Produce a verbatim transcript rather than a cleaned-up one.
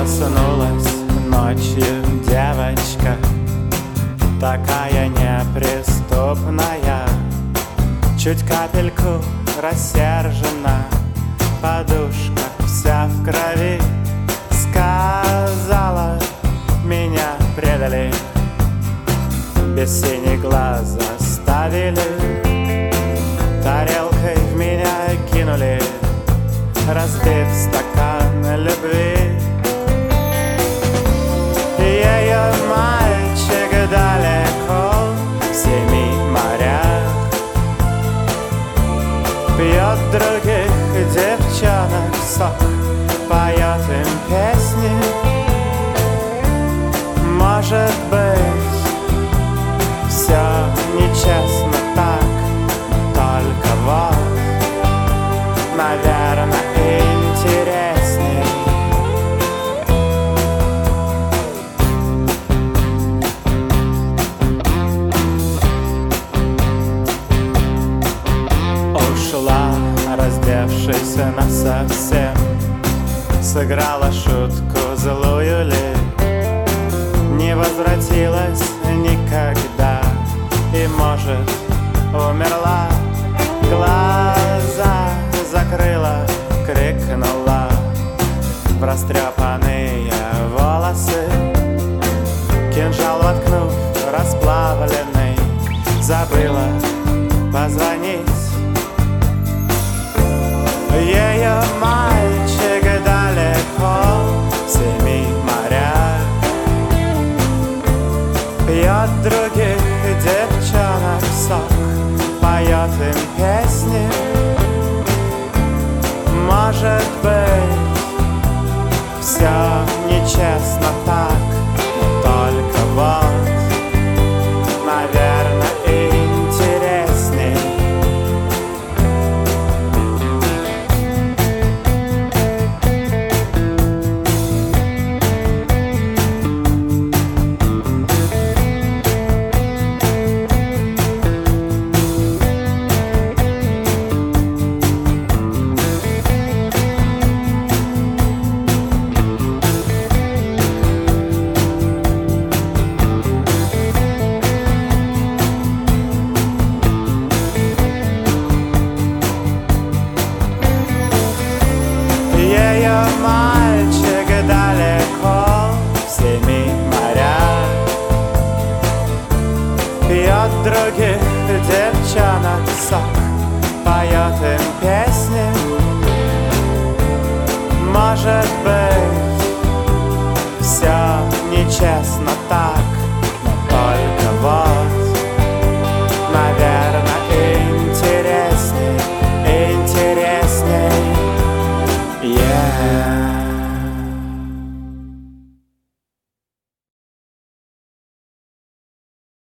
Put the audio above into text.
Проснулась ночью девочка, такая неприступная, чуть капельку рассержена, подушка вся в крови. Сказала, меня предали, без синих глаз оставили, тарелкой в меня кинули, разбив стакан любви. Ее мальчик далеко в семи морях, пьет других девчонок сок, поет им песни. Может быть, все нечестно так, только вот, наверное, интересней. Ушла, раздевшись насовсем, сыграла шутку злую ли, не возвратилась никогда и, может, умерла. Глаза закрыла, крикнула в растрепанные волосы, кинжал воткнув расплавленный, забыла позвонить. Ее мальчик далеко в семи морях, пьет других девчонок сок, поет им песни. Может быть, все нечестно так, но только вот, наверное, интересней. Ее мальчик далеко в семи морях, пьет других девчонок сок, поет им песни. Может быть, все нечестно так,